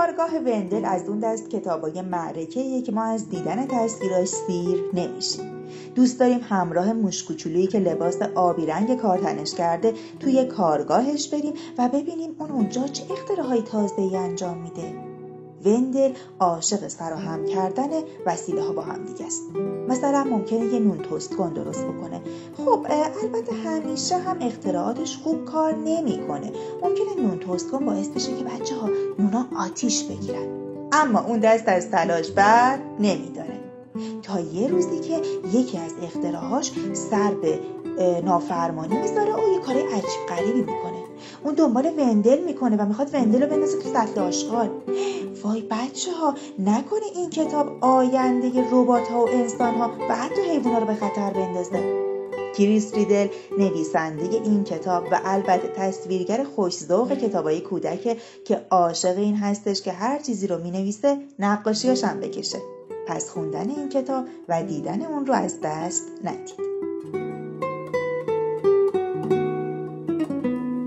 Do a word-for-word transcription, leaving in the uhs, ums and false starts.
کارگاه وندل از اون دست کتابای معرکه‌ایه که ما از دیدن تصویراش سیر نمیشیم. دوست داریم همراه موش کوچولویی که لباس آبی رنگ کارتنش کرده توی کارگاهش بریم و ببینیم اون اونجا چه اختراعهای تازه‌ای انجام میده. وندل عاشق سر و هم کردن وسیله ها با هم دیگه است. مثلا ممکنه یه نون توست کن درست بکنه. خب البته همیشه هم اختراعاتش خوب کار نمیکنه. ممکنه نون توست کن باعث بشه که بچه ها نونا آتیش بگیرن. اما اون دست از تلاش بر نمیداره. تا یه روزی که یکی از اختراعاش سر به نافرمانی میذاره و یه کار عجیب غریبی میکنه. اون دنبال وندل میکنه و میخواد وندل رو بندازه تو سطل آشغال. وای بچه ها، نکنه این کتاب آینده ربات ها و انسان ها و حتی حیوان ها رو به خطر بندازه. کریس ریدل نویسنده این کتاب و البته تصویرگر خوش‌ذوق کتابای کودک که عاشق این هستش که هر چیزی رو مینویسه نقاشیاش هم بکشه. پس خوندن این کتاب و دیدن اون رو از دست ندید.